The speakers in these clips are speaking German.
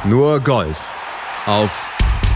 Nur Golf auf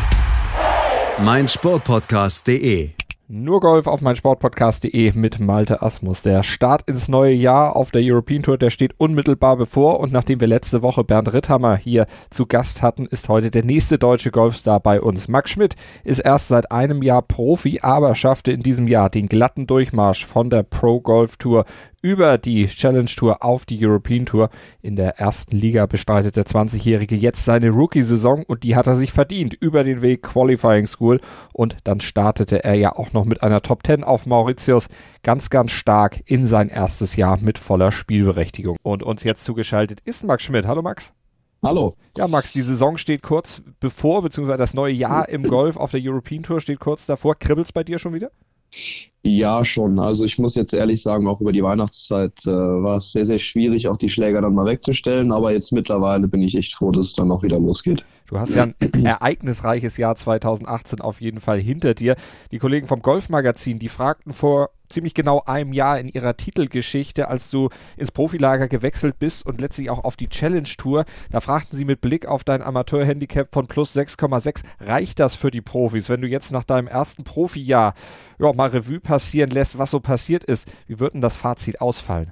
meinsportpodcast.de. Nur Golf auf meinsportpodcast.de mit Malte Asmus. Der Start ins neue Jahr auf der European Tour, der steht unmittelbar bevor, und nachdem wir letzte Woche Bernd Ritthammer hier zu Gast hatten, ist heute der nächste deutsche Golfstar bei uns. Max Schmidt ist erst seit einem Jahr Profi, aber schaffte in diesem Jahr den glatten Durchmarsch von der Pro Golf Tour über die Challenge Tour auf die European Tour. In der ersten Liga bestreitet der 20-Jährige jetzt seine Rookie-Saison, und die hat er sich verdient über den Weg Qualifying School, und dann startete er ja auch noch mit einer Top 10 auf Mauritius ganz, ganz stark in sein erstes Jahr mit voller Spielberechtigung. Und uns jetzt zugeschaltet ist Max Schmidt. Hallo Max. Hallo. Ja Max, die Saison steht kurz bevor, beziehungsweise das neue Jahr im Golf auf der European Tour steht kurz davor. Kribbelt's bei dir schon wieder? Ja, schon. Also ich muss jetzt ehrlich sagen, auch über die Weihnachtszeit war es sehr, sehr schwierig, auch die Schläger dann mal wegzustellen. Aber jetzt mittlerweile bin ich echt froh, dass es dann auch wieder losgeht. Du hast ja ein ereignisreiches Jahr 2018 auf jeden Fall hinter dir. Die Kollegen vom Golfmagazin, die fragten vor ziemlich genau einem Jahr in ihrer Titelgeschichte, als du ins Profilager gewechselt bist und letztlich auch auf die Challenge Tour, da fragten sie mit Blick auf dein Amateurhandicap von plus 6,6, reicht das für die Profis? Wenn du jetzt nach deinem ersten Profijahr mal Revue passieren lässt, was so passiert ist, wie wird denn das Fazit ausfallen?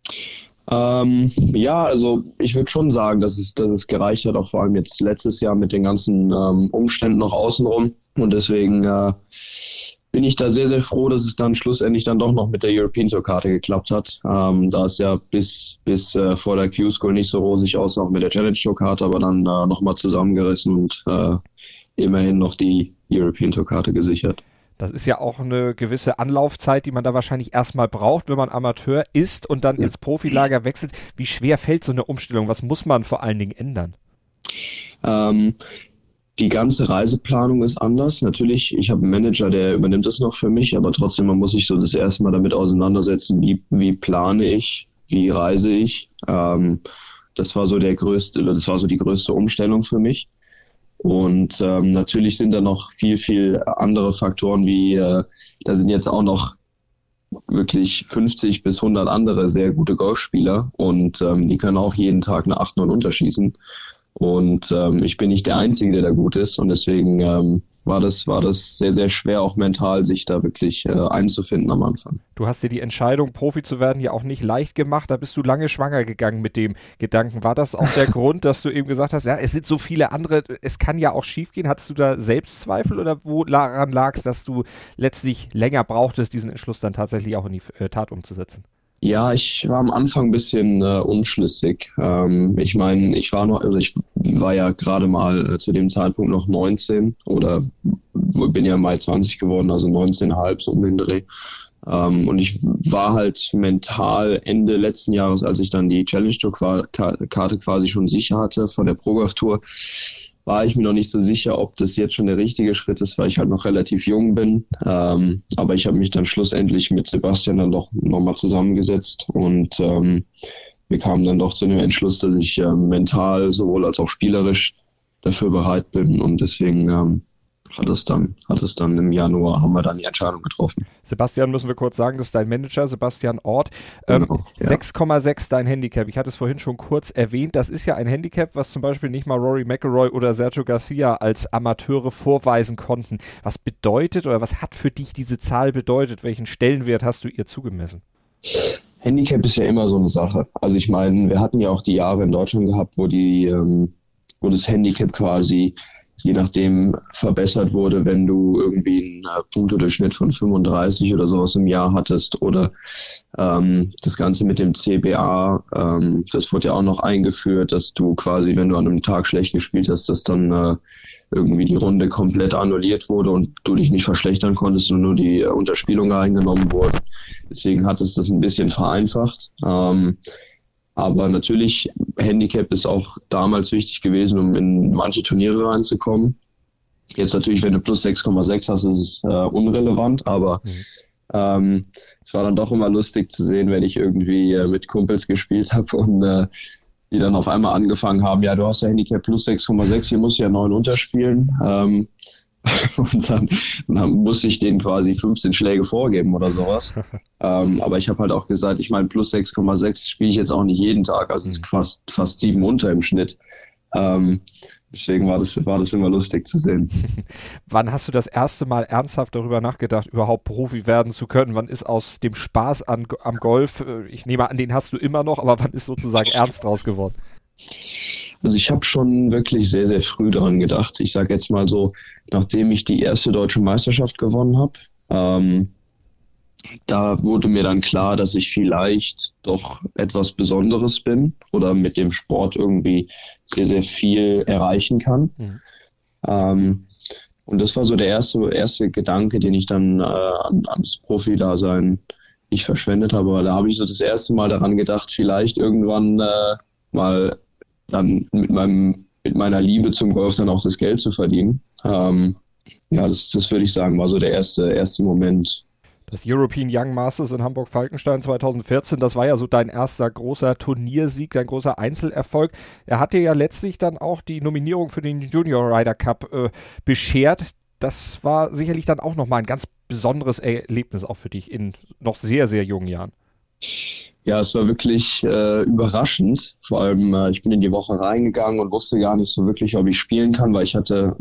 Ja, also ich würde schon sagen, dass es gereicht hat, auch vor allem jetzt letztes Jahr mit den ganzen Umständen noch außenrum, und deswegen bin ich da sehr, sehr froh, dass es dann schlussendlich dann doch noch mit der European Tour Karte geklappt hat. Da es ja bis vor der Q-School nicht so rosig aussah, auch mit der Challenge Tour Karte, aber dann nochmal zusammengerissen und immerhin noch die European Tour Karte gesichert. Das ist ja auch eine gewisse Anlaufzeit, die man da wahrscheinlich erstmal braucht, wenn man Amateur ist und dann ins Profilager wechselt. Wie schwer fällt so eine Umstellung? Was muss man vor allen Dingen ändern? Die ganze Reiseplanung ist anders. Natürlich, ich habe einen Manager, der übernimmt das noch für mich, aber trotzdem, man muss sich so das erste Mal damit auseinandersetzen, wie plane ich, wie reise ich. Das war so die größte Umstellung für mich. Und natürlich sind da noch viel, viel andere Faktoren, wie da sind jetzt auch noch wirklich 50 bis 100 andere sehr gute Golfspieler, und die können auch jeden Tag eine 8-9 unterschießen. Und ich bin nicht der Einzige, der da gut ist, und deswegen war das sehr, sehr schwer, auch mental sich da wirklich einzufinden am Anfang. Du hast dir die Entscheidung, Profi zu werden, ja auch nicht leicht gemacht. Da bist du lange schwanger gegangen mit dem Gedanken. War das auch der Grund, dass du eben gesagt hast, ja, es sind so viele andere, es kann ja auch schief gehen? Hattest du da Selbstzweifel, oder woran lag es, dass du letztlich länger brauchtest, diesen Entschluss dann tatsächlich auch in die Tat umzusetzen? Ja, ich war am Anfang ein bisschen unschlüssig. Ich meine, ich war ja gerade mal zu dem Zeitpunkt noch 19 oder bin ja im Mai 20 geworden, also 19,5 so um den Dreh. Und ich war halt mental Ende letzten Jahres, als ich dann die Challenge Tour Karte quasi schon sicher hatte von der Pro Golf Tour, war ich mir noch nicht so sicher, ob das jetzt schon der richtige Schritt ist, weil ich halt noch relativ jung bin. Aber ich habe mich dann schlussendlich mit Sebastian dann doch nochmal zusammengesetzt, und wir kamen dann doch zu dem Entschluss, dass ich mental sowohl als auch spielerisch dafür bereit bin, und deswegen hat es dann im Januar, haben wir dann die Entscheidung getroffen. Sebastian, müssen wir kurz sagen, das ist dein Manager, Sebastian Ort. Genau, ja. 6,6 dein Handicap. Ich hatte es vorhin schon kurz erwähnt. Das ist ja ein Handicap, was zum Beispiel nicht mal Rory McIlroy oder Sergio Garcia als Amateure vorweisen konnten. Was bedeutet, oder was hat für dich diese Zahl bedeutet? Welchen Stellenwert hast du ihr zugemessen? Handicap ist ja immer so eine Sache. Also ich meine, wir hatten ja auch die Jahre in Deutschland gehabt, wo das Handicap quasi je nachdem verbessert wurde, wenn du irgendwie einen Punktedurchschnitt von 35 oder sowas im Jahr hattest, oder das Ganze mit dem CBA, das wurde ja auch noch eingeführt, dass du quasi, wenn du an einem Tag schlecht gespielt hast, dass dann irgendwie die Runde komplett annulliert wurde und du dich nicht verschlechtern konntest und nur die Unterspielungen eingenommen wurden. Deswegen hat es das ein bisschen vereinfacht. Aber natürlich, Handicap ist auch damals wichtig gewesen, um in manche Turniere reinzukommen. Jetzt natürlich, wenn du plus 6,6 hast, ist es unrelevant, aber es war dann doch immer lustig zu sehen, wenn ich irgendwie mit Kumpels gespielt habe und die dann auf einmal angefangen haben, ja, du hast ja Handicap plus 6,6, hier musst du ja 9 unterspielen. Und dann musste ich denen quasi 15 Schläge vorgeben oder sowas. Aber ich habe halt auch gesagt, ich meine, plus 6,6 spiele ich jetzt auch nicht jeden Tag, also es ist fast 7 unter im Schnitt. Deswegen war das immer lustig zu sehen. Wann hast du das erste Mal ernsthaft darüber nachgedacht, überhaupt Profi werden zu können? Wann ist aus dem Spaß am Golf, ich nehme an, den hast du immer noch, aber wann ist sozusagen ernst draus geworden? Also ich habe schon wirklich sehr, sehr früh dran gedacht. Ich sage jetzt mal so, nachdem ich die erste deutsche Meisterschaft gewonnen habe, da wurde mir dann klar, dass ich vielleicht doch etwas Besonderes bin oder mit dem Sport irgendwie sehr, sehr viel erreichen kann. Und das war so der erste Gedanke, den ich dann ans Profi-Dasein nicht verschwendet habe. Aber da habe ich so das erste Mal daran gedacht, vielleicht irgendwann mal dann mit meiner Liebe zum Golf dann auch das Geld zu verdienen. Das würde ich sagen, war so der erste Moment. Das European Young Masters in Hamburg-Falkenstein 2014, das war ja so dein erster großer Turniersieg, dein großer Einzelerfolg. Er hat dir ja letztlich dann auch die Nominierung für den Junior Ryder Cup beschert. Das war sicherlich dann auch nochmal ein ganz besonderes Erlebnis auch für dich in noch sehr, sehr jungen Jahren. Ja, es war wirklich überraschend. Vor allem, ich bin in die Woche reingegangen und wusste gar nicht so wirklich, ob ich spielen kann, weil ich hatte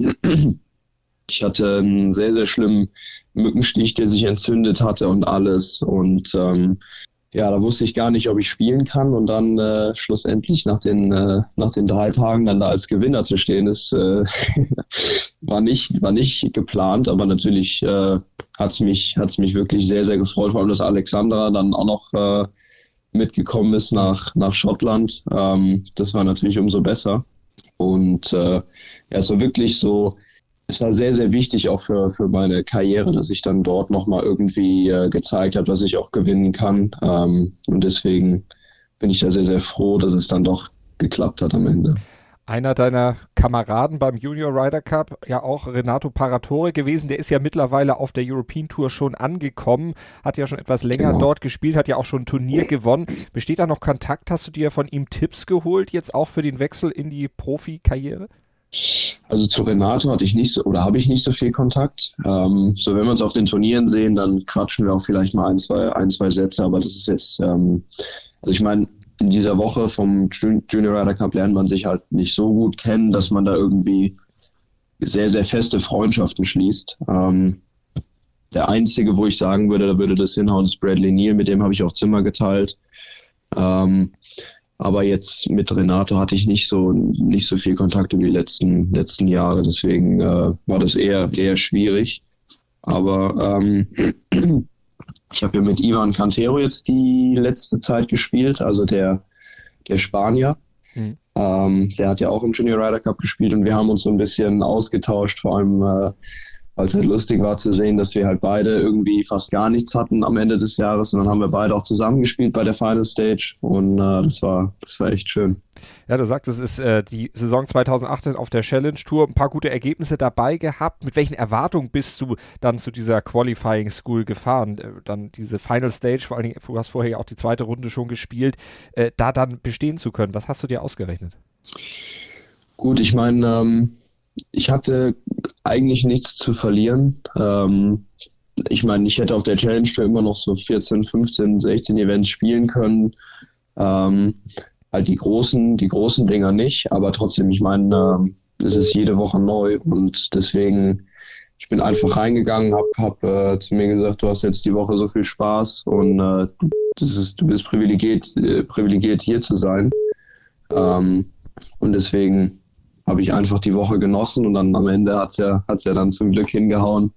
einen sehr, sehr schlimmen Mückenstich, der sich entzündet hatte und alles. Und da wusste ich gar nicht, ob ich spielen kann. Und dann schlussendlich nach den 3 Tagen dann da als Gewinner zu stehen, ist war nicht geplant. Aber natürlich hat's mich wirklich sehr, sehr gefreut. Vor allem, dass Alexandra dann auch noch mitgekommen ist nach Schottland. Das war natürlich umso besser. Und es war wirklich so, es war sehr, sehr wichtig auch für meine Karriere, dass ich dann dort nochmal irgendwie gezeigt habe, dass ich auch gewinnen kann. Und deswegen bin ich da sehr, sehr froh, dass es dann doch geklappt hat am Ende. Einer deiner Kameraden beim Junior Ryder Cup, ja auch Renato Paratore gewesen, der ist ja mittlerweile auf der European Tour schon angekommen, hat ja schon etwas länger dort gespielt, hat ja auch schon ein Turnier gewonnen. Besteht da noch Kontakt? Hast du dir von ihm Tipps geholt, jetzt auch für den Wechsel in die Profikarriere? Also zu Renato habe ich nicht so viel Kontakt. Wenn wir uns auf den Turnieren sehen, dann quatschen wir auch vielleicht mal ein, zwei Sätze, aber das ist jetzt, ich meine, in dieser Woche vom Junior Ryder Cup lernt man sich halt nicht so gut kennen, dass man da irgendwie sehr, sehr feste Freundschaften schließt. Der einzige, wo ich sagen würde, da würde das hinhauen, ist Bradley Neal, mit dem habe ich auch Zimmer geteilt. Aber jetzt mit Renato hatte ich nicht so viel Kontakt über die letzten Jahre, deswegen war das eher schwierig. Aber ich habe ja mit Ivan Cantero jetzt die letzte Zeit gespielt, also der Spanier. Der hat ja auch im Junior Ryder Cup gespielt und wir haben uns so ein bisschen ausgetauscht, vor allem weil es halt lustig war zu sehen, dass wir halt beide irgendwie fast gar nichts hatten am Ende des Jahres und dann haben wir beide auch zusammengespielt bei der Final Stage und das war echt schön. Ja, du sagst, es ist die Saison 2018 auf der Challenge Tour, ein paar gute Ergebnisse dabei gehabt. Mit welchen Erwartungen bist du dann zu dieser Qualifying School gefahren? Dann diese Final Stage, vor allen Dingen, du hast vorher ja auch die zweite Runde schon gespielt, da dann bestehen zu können. Was hast du dir ausgerechnet? Gut, ich meine, ich hatte eigentlich nichts zu verlieren. Ich meine, ich hätte auf der Challenge Tour immer noch so 14, 15, 16 Events spielen können. Halt die großen Dinger nicht, aber trotzdem, ich meine, es ist jede Woche neu und deswegen, ich bin einfach reingegangen, hab zu mir gesagt, du hast jetzt die Woche so viel Spaß und du bist privilegiert hier zu sein. Und deswegen habe ich einfach die Woche genossen und dann am Ende hat's ja dann zum Glück hingehauen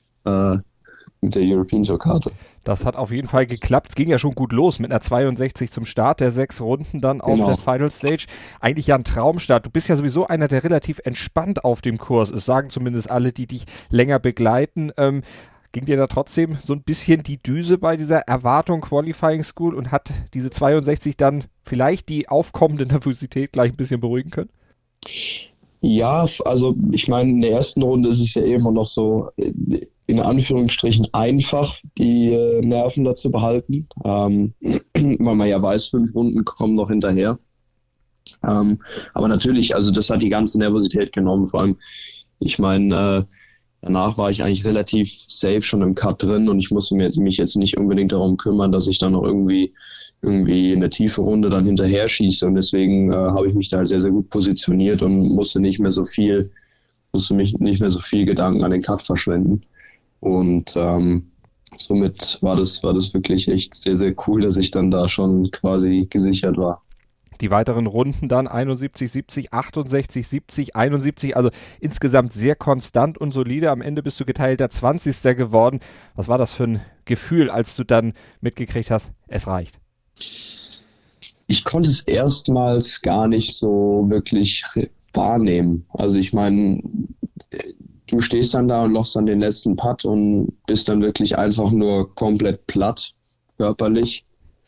mit der European Tour Karte. Das hat auf jeden Fall geklappt. Es ging ja schon gut los mit einer 62 zum Start der 6 Runden dann auf der Final Stage. Eigentlich ja ein Traumstart. Du bist ja sowieso einer, der relativ entspannt auf dem Kurs ist, sagen zumindest alle, die dich länger begleiten. Ging dir da trotzdem so ein bisschen die Düse bei dieser Erwartung Qualifying School und hat diese 62 dann vielleicht die aufkommende Nervosität gleich ein bisschen beruhigen können? Ja, also ich meine, in der ersten Runde ist es ja immer noch so in Anführungsstrichen einfach, die Nerven dazu behalten, weil man ja weiß, 5 Runden kommen noch hinterher. Aber natürlich, also das hat die ganze Nervosität genommen, vor allem, ich meine, danach war ich eigentlich relativ safe schon im Cut drin und ich musste mich jetzt nicht unbedingt darum kümmern, dass ich dann noch irgendwie irgendwie eine tiefe Runde dann hinterher schieße. Und deswegen habe ich mich da sehr, sehr gut positioniert und musste mich nicht mehr so viel Gedanken an den Cut verschwenden. Und somit war das wirklich echt sehr, sehr cool, dass ich dann da schon quasi gesichert war. Die weiteren Runden dann 71, 70, 68, 70, 71, also insgesamt sehr konstant und solide. Am Ende bist du geteilter 20. geworden. Was war das für ein Gefühl, als du dann mitgekriegt hast, es reicht? Ich konnte es erstmals gar nicht so wirklich wahrnehmen. Also ich meine, du stehst dann da und lochst dann den letzten Putt und bist dann wirklich einfach nur komplett platt, körperlich.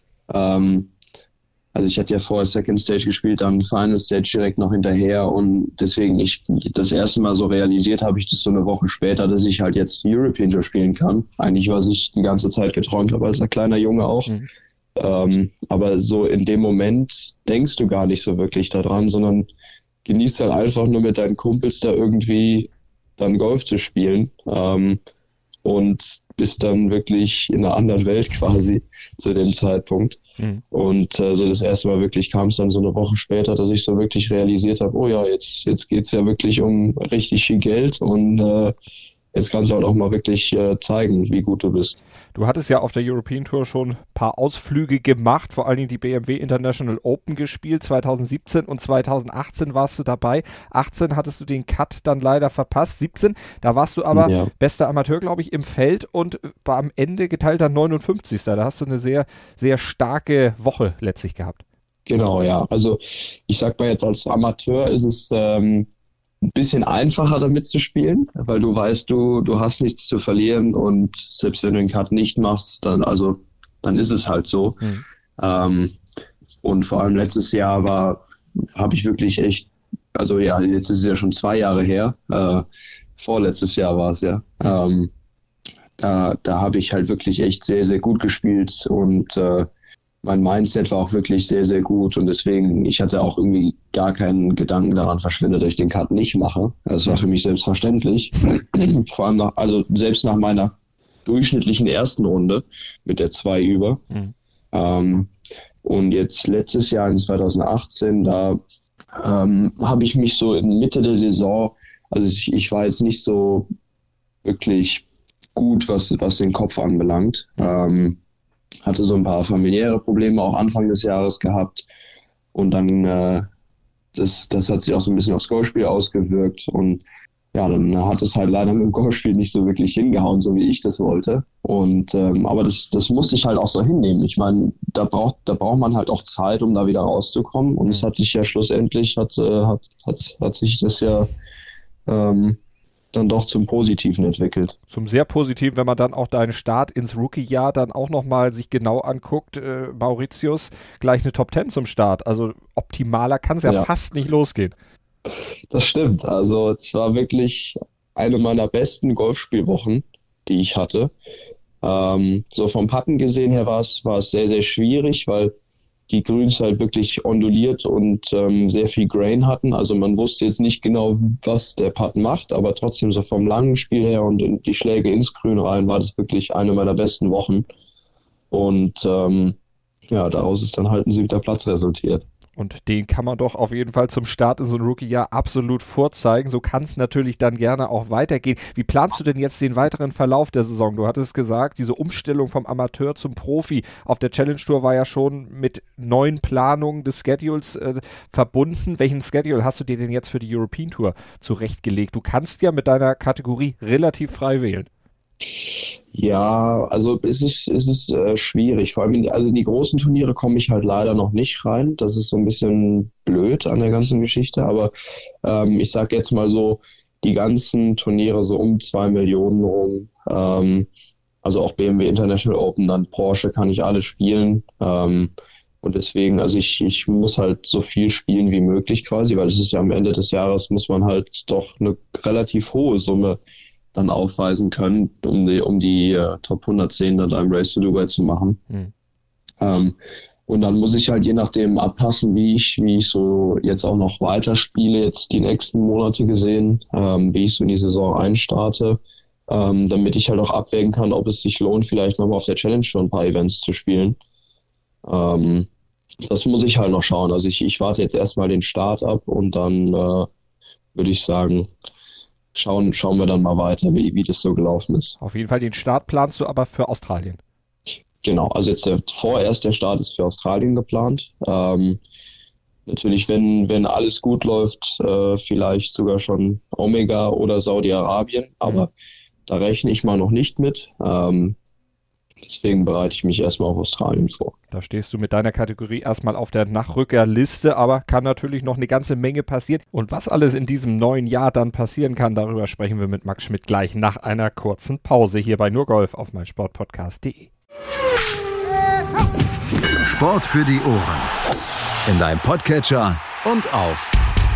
Also ich hatte ja vorher Second Stage gespielt, dann Final Stage direkt noch hinterher und deswegen das erste Mal so realisiert habe ich das so eine Woche später, dass ich halt jetzt European Tour spielen kann. Eigentlich, was ich die ganze Zeit geträumt habe als ein kleiner Junge auch. Aber so in dem Moment denkst du gar nicht so wirklich daran, sondern genießt halt einfach nur mit deinen Kumpels da irgendwie dann Golf zu spielen. Und bist dann wirklich in einer anderen Welt quasi zu dem Zeitpunkt. Und so das erste Mal wirklich kam es dann so eine Woche später, dass ich so wirklich realisiert habe, oh ja, jetzt geht's ja wirklich um richtig viel Geld und jetzt kannst du halt auch mal wirklich zeigen, wie gut du bist. Du hattest ja auf der European Tour schon ein paar Ausflüge gemacht, vor allen Dingen die BMW International Open gespielt. 2017 und 2018 warst du dabei. 18 hattest du den Cut dann leider verpasst. 17, da warst du aber bester Amateur, glaube ich, im Feld und war am Ende geteilter 59. Da hast du eine sehr, sehr starke Woche letztlich gehabt. Genau, ja. Also ich sag mal jetzt als Amateur ist es ein bisschen einfacher damit zu spielen, weil du weißt, du hast nichts zu verlieren und selbst wenn du den Cut nicht machst, dann ist es halt so. Und vor allem letztes Jahr habe ich wirklich echt, also ja, jetzt ist es ja schon 2 Jahre her, vorletztes Jahr war es ja, da habe ich halt wirklich echt sehr, sehr gut gespielt und mein Mindset war auch wirklich sehr, sehr gut und deswegen, ich hatte auch irgendwie gar keinen Gedanken daran verschwendet, dass ich den Cut nicht mache. Das war für mich selbstverständlich. Vor allem selbst nach meiner durchschnittlichen ersten Runde mit der 2 über. Und jetzt letztes Jahr in 2018, da habe ich mich so in Mitte der Saison, also ich war jetzt nicht so wirklich gut, was den Kopf anbelangt. Hatte so ein paar familiäre Probleme auch Anfang des Jahres gehabt und dann das hat sich auch so ein bisschen aufs Golfspiel ausgewirkt und ja, dann hat es halt leider mit dem Golfspiel nicht so wirklich hingehauen, so wie ich das wollte und aber das musste ich halt auch so hinnehmen. Ich meine, da braucht man halt auch Zeit, um da wieder rauszukommen und es hat sich ja schlussendlich hat sich das ja dann doch zum Positiven entwickelt. Zum sehr Positiven, wenn man dann auch deinen Start ins Rookie-Jahr dann auch nochmal sich genau anguckt, Mauritius, gleich eine Top 10 zum Start. Also optimaler kann es ja fast nicht losgehen. Das stimmt. Also es war wirklich eine meiner besten Golfspielwochen, die ich hatte. So vom Putten gesehen her war es sehr, sehr schwierig, weil die Grüns halt wirklich onduliert und sehr viel Grain hatten. Also man wusste jetzt nicht genau, was der Putt macht, aber trotzdem so vom langen Spiel her und die Schläge ins Grün rein war das wirklich eine meiner besten Wochen. Und daraus ist dann halt ein 7. Platz resultiert. Und den kann man doch auf jeden Fall zum Start in so ein Rookie-Jahr absolut vorzeigen. So kann es natürlich dann gerne auch weitergehen. Wie planst du denn jetzt den weiteren Verlauf der Saison? Du hattest gesagt, diese Umstellung vom Amateur zum Profi auf der Challenge Tour war ja schon mit neuen Planungen des Schedules verbunden. Welchen Schedule hast du dir denn jetzt für die European Tour zurechtgelegt? Du kannst ja mit deiner Kategorie relativ frei wählen. Ja, also es ist schwierig. Vor allem in die großen Turniere komme ich halt leider noch nicht rein. Das ist so ein bisschen blöd an der ganzen Geschichte. Aber ich sage jetzt mal so, die ganzen Turniere so um 2 Millionen rum. Also auch BMW International Open, dann Porsche kann ich alle spielen. Und deswegen, also ich muss halt so viel spielen wie möglich quasi, weil es ist ja am Ende des Jahres muss man halt doch eine relativ hohe Summe dann aufweisen können, um die Top 110 dann im Race to Dubai zu machen. Und dann muss ich halt je nachdem abpassen, wie ich so jetzt auch noch weiterspiele, jetzt die nächsten Monate gesehen, wie ich so in die Saison einstarte, damit ich halt auch abwägen kann, ob es sich lohnt, vielleicht nochmal auf der Challenge schon ein paar Events zu spielen. Das muss ich halt noch schauen. Also ich warte jetzt erstmal den Start ab und dann würde ich sagen, schauen wir dann mal weiter, wie das so gelaufen ist. Auf jeden Fall den Start planst du aber für Australien. Genau, also jetzt vorerst der Start ist für Australien geplant. Natürlich, wenn alles gut läuft, vielleicht sogar schon Omega oder Saudi-Arabien, aber da rechne ich mal noch nicht mit. Deswegen bereite ich mich erstmal auf Australien vor. Da stehst du mit deiner Kategorie erstmal auf der Nachrückerliste, aber kann natürlich noch eine ganze Menge passieren. Und was alles in diesem neuen Jahr dann passieren kann, darüber sprechen wir mit Max Schmidt gleich nach einer kurzen Pause hier bei Nur Golf auf meinsportpodcast.de. Sport für die Ohren. In deinem Podcatcher und auf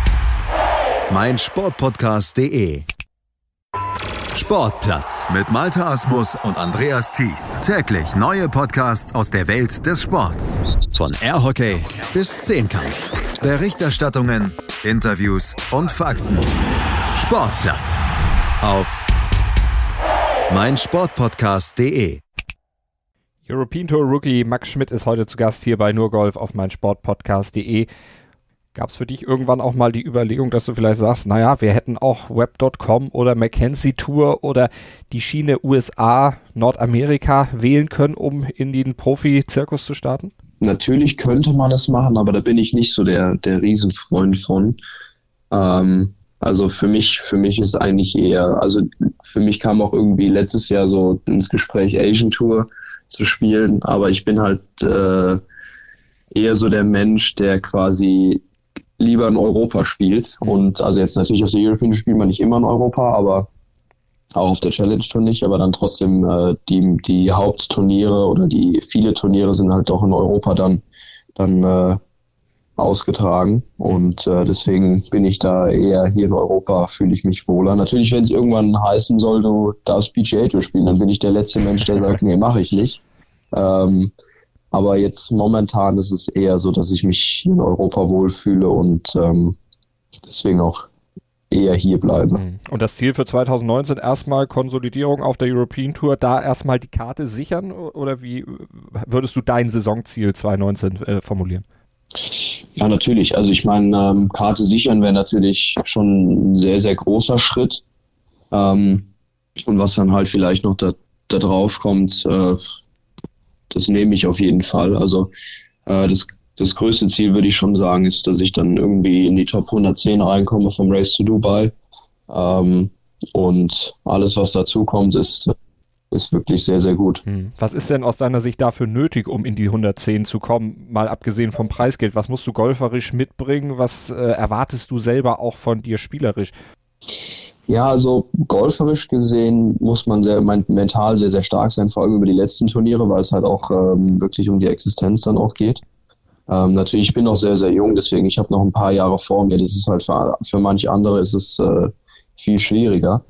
meinsportpodcast.de. Sportplatz mit Malte Asmus und Andreas Thies. Täglich neue Podcasts aus der Welt des Sports. Von Airhockey bis Zehnkampf. Berichterstattungen, Interviews und Fakten. Sportplatz auf meinsportpodcast.de. European Tour Rookie Max Schmidt ist heute zu Gast hier bei Nur Golf auf meinsportpodcast.de. Gab es für dich irgendwann auch mal die Überlegung, dass du vielleicht sagst, naja, wir hätten auch Web.com oder Mackenzie Tour oder die Schiene USA, Nordamerika wählen können, um in den Profi-Zirkus zu starten? Natürlich könnte man es machen, aber da bin ich nicht so der Riesenfreund von. Also für mich ist eigentlich eher, also für mich kam auch irgendwie letztes Jahr so ins Gespräch Asian Tour zu spielen, aber ich bin halt eher so der Mensch, der quasi lieber in Europa spielt. Und also jetzt natürlich auf der European spielt man nicht immer in Europa, aber auch auf der Challenge Tour nicht, aber dann trotzdem die Hauptturniere oder die viele Turniere sind halt doch in Europa dann ausgetragen. Und deswegen bin ich da eher hier in Europa, fühle ich mich wohler. Natürlich, wenn es irgendwann heißen soll, du darfst PGA Tour spielen, dann bin ich der letzte Mensch, der sagt, nee, mache ich nicht. Aber jetzt momentan ist es eher so, dass ich mich hier in Europa wohlfühle und deswegen auch eher hier bleibe. Und das Ziel für 2019 erstmal Konsolidierung auf der European Tour, da erstmal die Karte sichern oder wie würdest du dein Saisonziel 2019 formulieren? Ja, natürlich. Also ich meine, Karte sichern wäre natürlich schon ein sehr, sehr großer Schritt. Und was dann halt vielleicht noch da drauf kommt, das nehme ich auf jeden Fall. Also das größte Ziel, würde ich schon sagen, ist, dass ich dann irgendwie in die Top 110 reinkomme vom Race to Dubai. Und alles, was dazu kommt, ist wirklich sehr, sehr gut. Was ist denn aus deiner Sicht dafür nötig, um in die 110 zu kommen? Mal abgesehen vom Preisgeld. Was musst du golferisch mitbringen? Was erwartest du selber auch von dir spielerisch? Ja, also golferisch gesehen muss man mental sehr, sehr stark sein, vor allem über die letzten Turniere, weil es halt auch wirklich um die Existenz dann auch geht. Natürlich, ich bin noch sehr, sehr jung, deswegen ich habe noch ein paar Jahre vor mir. Das ist halt für manche andere ist es viel schwieriger.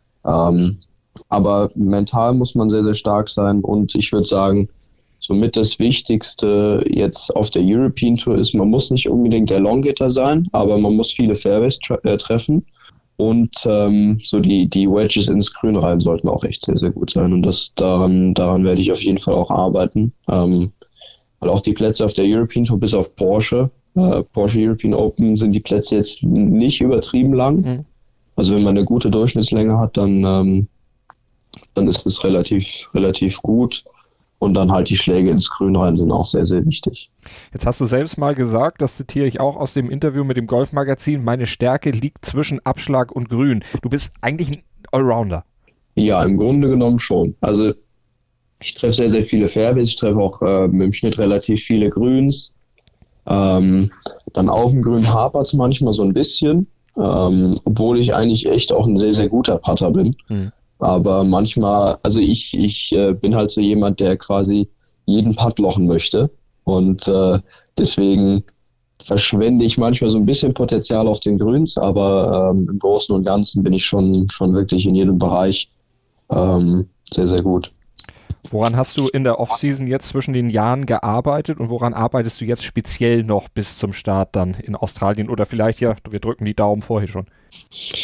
Aber mental muss man sehr, sehr stark sein und ich würde sagen, somit das Wichtigste jetzt auf der European Tour ist, man muss nicht unbedingt der Long-Hitter sein, aber man muss viele Fairways treffen. Und so die Wedges ins Grün rein sollten auch echt sehr, sehr gut sein. Und daran werde ich auf jeden Fall auch arbeiten. Weil auch die Plätze auf der European Tour, bis auf Porsche European Open, sind die Plätze jetzt nicht übertrieben lang. Also wenn man eine gute Durchschnittslänge hat, dann ist es relativ gut. Und dann halt die Schläge ins Grün rein sind auch sehr, sehr wichtig. Jetzt hast du selbst mal gesagt, das zitiere ich auch aus dem Interview mit dem Golfmagazin, meine Stärke liegt zwischen Abschlag und Grün. Du bist eigentlich ein Allrounder. Ja, im Grunde genommen schon. Also ich treffe sehr, sehr viele Fairways, ich treffe auch im Schnitt relativ viele Grüns. Dann auf dem Grün hapert es manchmal so ein bisschen, obwohl ich eigentlich echt auch ein sehr, sehr guter Putter bin. Aber manchmal, also ich bin halt so jemand, der quasi jeden Putt lochen möchte und deswegen verschwende ich manchmal so ein bisschen Potenzial auf den Grüns, aber im Großen und Ganzen bin ich schon wirklich in jedem Bereich sehr, sehr gut. Woran hast du in der Offseason jetzt zwischen den Jahren gearbeitet und woran arbeitest du jetzt speziell noch bis zum Start dann in Australien oder vielleicht wir drücken die Daumen vorher schon?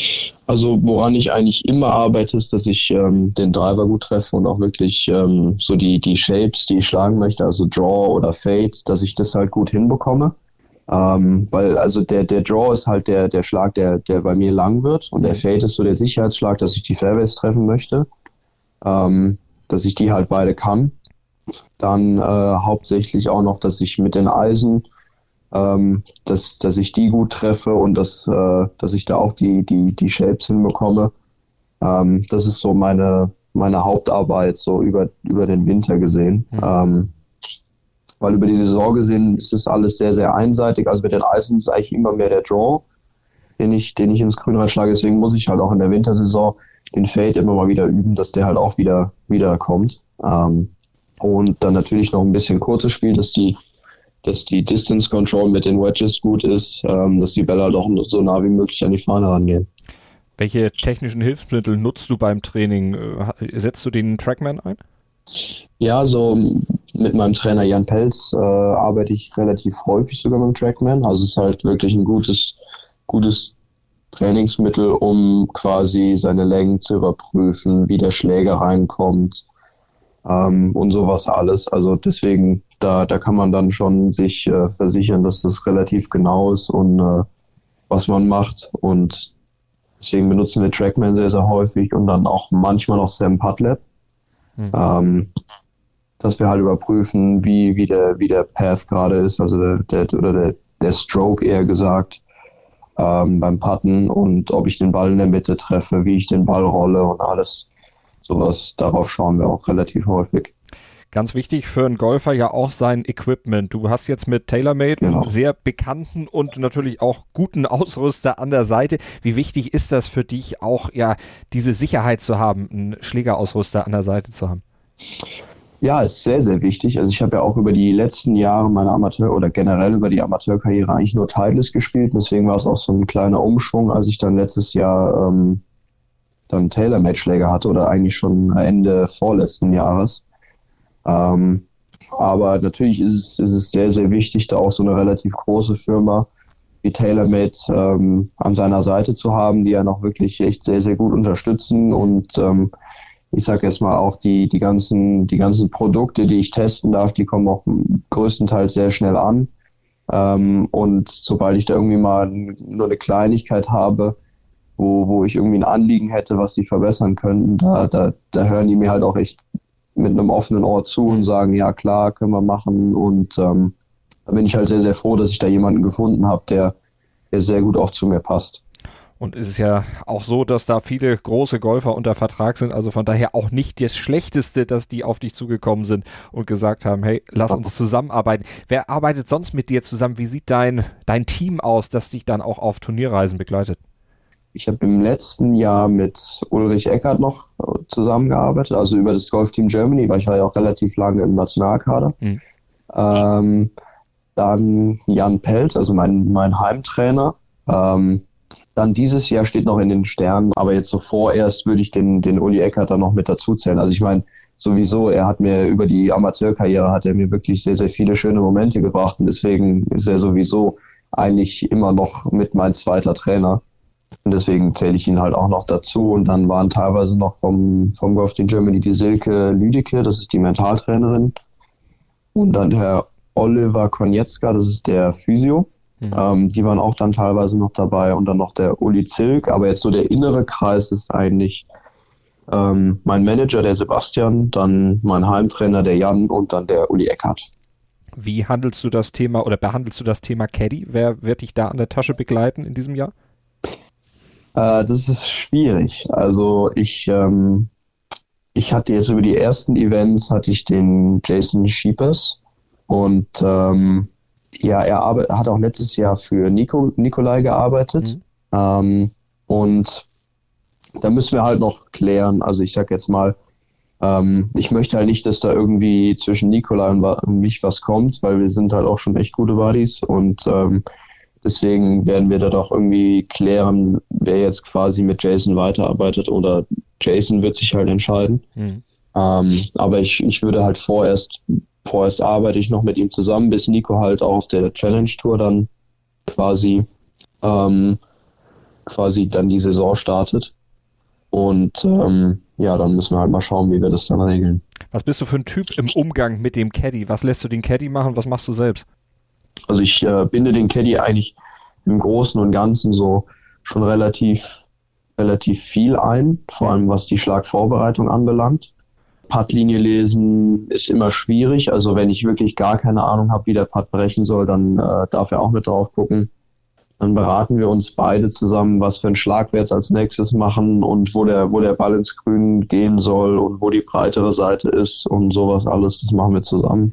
Also woran ich eigentlich immer arbeite, ist, dass ich den Driver gut treffe und auch wirklich so die Shapes, die ich schlagen möchte, also Draw oder Fade, dass ich das halt gut hinbekomme. Weil also der Draw ist halt der Schlag, der bei mir lang wird, und der Fade ist so der Sicherheitsschlag, dass ich die Fairways treffen möchte, dass ich die halt beide kann. Dann hauptsächlich auch noch, dass ich mit den Eisen, dass ich die gut treffe und dass ich da auch die Shapes hinbekomme. Das ist so meine Hauptarbeit so über den Winter gesehen. Weil über die Saison gesehen ist das alles sehr, sehr einseitig. Also mit den Eisen ist eigentlich immer mehr der Draw, den ich ins Grün reinschlage. Deswegen muss ich halt auch in der Wintersaison den Fade immer mal wieder üben, dass der halt auch wieder kommt. Und dann natürlich noch ein bisschen kurzes Spiel, dass die Distance Control mit den Wedges gut ist, dass die Bälle halt auch so nah wie möglich an die Fahne rangehen. Welche technischen Hilfsmittel nutzt du beim Training? Setzt du den Trackman ein? Ja, so mit meinem Trainer Jan Pelz arbeite ich relativ häufig sogar mit dem Trackman. Also es ist halt wirklich ein gutes Trainingsmittel, um quasi seine Längen zu überprüfen, wie der Schläger reinkommt und sowas alles. Also deswegen, da kann man dann schon sich versichern, dass das relativ genau ist und was man macht. Und deswegen benutzen wir Trackman sehr, sehr häufig und dann auch manchmal noch Sam Putlab. Dass wir halt überprüfen, wie der Path gerade ist, also der Stroke eher gesagt, beim Putten, und ob ich den Ball in der Mitte treffe, wie ich den Ball rolle und alles sowas. Darauf schauen wir auch relativ häufig. Ganz wichtig für einen Golfer ja auch sein Equipment. Du hast jetzt mit TaylorMade einen sehr bekannten und natürlich auch guten Ausrüster an der Seite. Wie wichtig ist das für dich auch, ja, diese Sicherheit zu haben, einen Schlägerausrüster an der Seite zu haben? Ja, ist sehr, sehr wichtig. Also ich habe ja auch über die letzten Jahre meiner oder generell über die Amateurkarriere eigentlich nur Titleist gespielt. Deswegen war es auch so ein kleiner Umschwung, als ich dann letztes Jahr dann TaylorMade-Schläger hatte, oder eigentlich schon Ende vorletzten Jahres. Aber natürlich ist es sehr, sehr wichtig, da auch so eine relativ große Firma wie TaylorMade an seiner Seite zu haben, die ja noch wirklich echt sehr, sehr gut unterstützen. Und ich sage jetzt mal auch die ganzen Produkte, die ich testen darf, die kommen auch größtenteils sehr schnell an. Und sobald ich da irgendwie mal nur eine Kleinigkeit habe, wo ich irgendwie ein Anliegen hätte, was sie verbessern könnten, da hören die mir halt auch echt mit einem offenen Ohr zu und sagen, ja klar, können wir machen. Und da bin ich halt sehr, sehr froh, dass ich da jemanden gefunden habe, der sehr gut auch zu mir passt. Und es ist ja auch so, dass da viele große Golfer unter Vertrag sind, also von daher auch nicht das Schlechteste, dass die auf dich zugekommen sind und gesagt haben, hey, lass uns zusammenarbeiten. Wer arbeitet sonst mit dir zusammen? Wie sieht dein Team aus, das dich dann auch auf Turnierreisen begleitet? Ich habe im letzten Jahr mit Ulrich Eckert noch zusammengearbeitet, also über das Golfteam Germany, weil ich war ja auch relativ lange im Nationalkader. Dann Jan Pelz, also mein Heimtrainer. Dann dieses Jahr steht noch in den Sternen, aber jetzt so vorerst würde ich den Uli Eckert dann noch mit dazu zählen. Also ich meine, sowieso, er hat mir über die Amateurkarriere mir wirklich sehr, sehr viele schöne Momente gebracht, und deswegen ist er sowieso eigentlich immer noch mit mein zweiter Trainer. Und deswegen zähle ich ihn halt auch noch dazu. Und dann waren teilweise noch vom Golfteam Germany die Silke Lüdecke, das ist die Mentaltrainerin. Und dann der Oliver Konietzka, das ist der Physio. Die waren auch dann teilweise noch dabei. Und dann noch der Uli Zilk. Aber jetzt so der innere Kreis ist eigentlich mein Manager, der Sebastian, dann mein Heimtrainer, der Jan, und dann der Uli Eckert. Wie behandelst du das Thema Caddy? Wer wird dich da an der Tasche begleiten in diesem Jahr? Das ist schwierig. Also ich hatte jetzt über die ersten Events den Jason Schiepers, und er hat auch letztes Jahr für Nikolai gearbeitet. Und da müssen wir halt noch klären. Also ich sag jetzt mal, ich möchte halt nicht, dass da irgendwie zwischen Nikolai und mich was kommt, weil wir sind halt auch schon echt gute Buddies, und deswegen werden wir da doch irgendwie klären, wer jetzt quasi mit Jason weiterarbeitet, oder Jason wird sich halt entscheiden. Aber ich würde halt vorerst arbeite ich noch mit ihm zusammen, bis Nico halt auch auf der Challenge Tour dann quasi quasi dann die Saison startet. Und dann müssen wir halt mal schauen, wie wir das dann regeln. Was bist du für ein Typ im Umgang mit dem Caddy? Was lässt du den Caddy machen? Was machst du selbst? Also ich binde den Caddy eigentlich im Großen und Ganzen so schon relativ viel ein, vor allem was die Schlagvorbereitung anbelangt. Puttlinie lesen ist immer schwierig, also wenn ich wirklich gar keine Ahnung habe, wie der Putt brechen soll, dann darf er auch mit drauf gucken. Dann beraten wir uns beide zusammen, was für einen Schlag wir jetzt als nächstes machen und wo der Ball ins Grün gehen soll und wo die breitere Seite ist und sowas alles, das machen wir zusammen.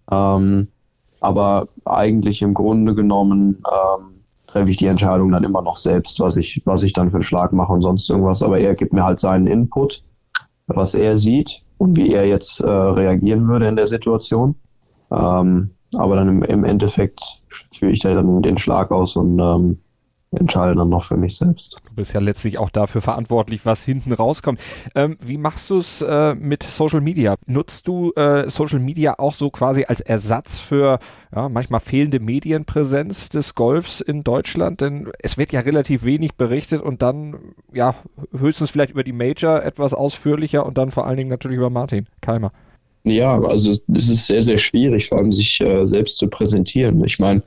Aber eigentlich im Grunde genommen treffe ich die Entscheidung dann immer noch selbst, was ich dann für einen Schlag mache und sonst irgendwas. Aber er gibt mir halt seinen Input, was er sieht und wie er jetzt reagieren würde in der Situation. Aber dann im Endeffekt führe ich da dann den Schlag aus und entscheide dann noch für mich selbst. Du bist ja letztlich auch dafür verantwortlich, was hinten rauskommt. Wie machst du es mit Social Media? Nutzt du Social Media auch so quasi als Ersatz für manchmal fehlende Medienpräsenz des Golfs in Deutschland? Denn es wird ja relativ wenig berichtet und dann höchstens vielleicht über die Major etwas ausführlicher und dann vor allen Dingen natürlich über Martin Keimer. Ja, also es ist sehr, sehr schwierig, vor allem sich selbst zu präsentieren. Ich meine,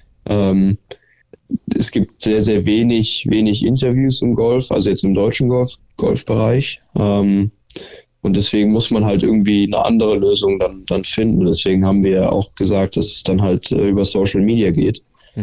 es gibt sehr, sehr wenig Interviews im Golf, also jetzt im deutschen Golfbereich. Und deswegen muss man halt irgendwie eine andere Lösung dann finden. Deswegen haben wir auch gesagt, dass es dann halt über Social Media geht.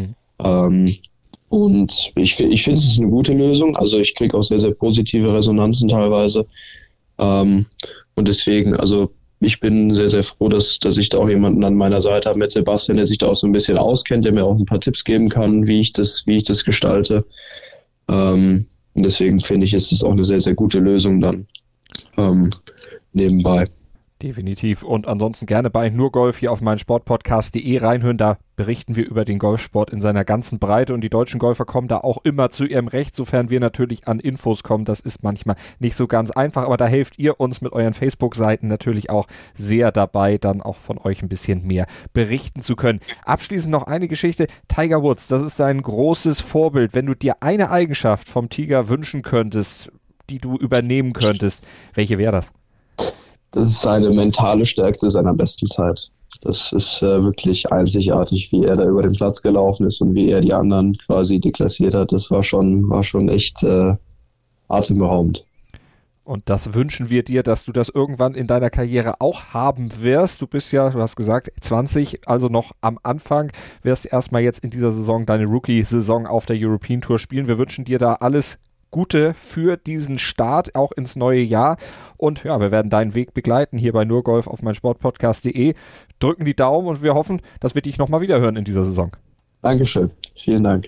Und ich finde, es ist eine gute Lösung. Also ich kriege auch sehr, sehr positive Resonanzen teilweise. Und deswegen, also ich bin sehr, sehr froh, dass ich da auch jemanden an meiner Seite habe mit Sebastian, der sich da auch so ein bisschen auskennt, der mir auch ein paar Tipps geben kann, wie ich das gestalte. Und deswegen finde ich, ist es auch eine sehr, sehr gute Lösung dann nebenbei. Definitiv. Und ansonsten gerne bei Nur Golf hier auf meinsportpodcast.de reinhören. Da berichten wir über den Golfsport in seiner ganzen Breite und die deutschen Golfer kommen da auch immer zu ihrem Recht, sofern wir natürlich an Infos kommen. Das ist manchmal nicht so ganz einfach, aber da helft ihr uns mit euren Facebook-Seiten natürlich auch sehr dabei, dann auch von euch ein bisschen mehr berichten zu können. Abschließend noch eine Geschichte. Tiger Woods, das ist ein großes Vorbild. Wenn du dir eine Eigenschaft vom Tiger wünschen könntest, die du übernehmen könntest, welche wäre das? Das ist seine mentale Stärke seiner besten Zeit. Das ist wirklich einzigartig, wie er da über den Platz gelaufen ist und wie er die anderen quasi deklassiert hat. Das war schon echt atemberaubend. Und das wünschen wir dir, dass du das irgendwann in deiner Karriere auch haben wirst. Du bist ja, du hast gesagt, 20, also noch am Anfang, wirst erstmal jetzt in dieser Saison deine Rookie-Saison auf der European Tour spielen. Wir wünschen dir da alles Gute für diesen Start, auch ins neue Jahr. Und ja, wir werden deinen Weg begleiten hier bei Nur Golf auf meinsportpodcast.de. Drücken die Daumen und wir hoffen, dass wir dich nochmal wieder hören in dieser Saison. Dankeschön. Vielen Dank.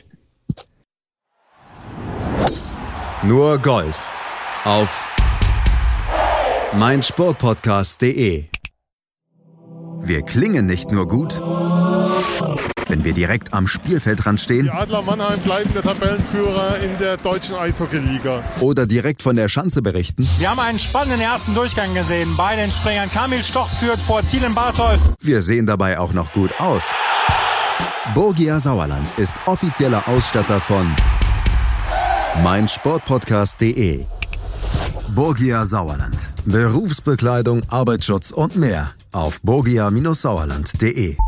Nur Golf auf meinsportpodcast.de. Wir klingen nicht nur gut, wenn wir direkt am Spielfeldrand stehen. Die Adler Mannheim bleiben der Tabellenführer in der deutschen Eishockeyliga. Oder direkt von der Schanze berichten. Wir haben einen spannenden ersten Durchgang gesehen. Bei den Springern Kamil Stoch führt vor Ziel in Bartol. Wir sehen dabei auch noch gut aus. Borgia Sauerland ist offizieller Ausstatter von meinsportpodcast.de. Borgia Sauerland. Berufsbekleidung, Arbeitsschutz und mehr auf borgia-sauerland.de.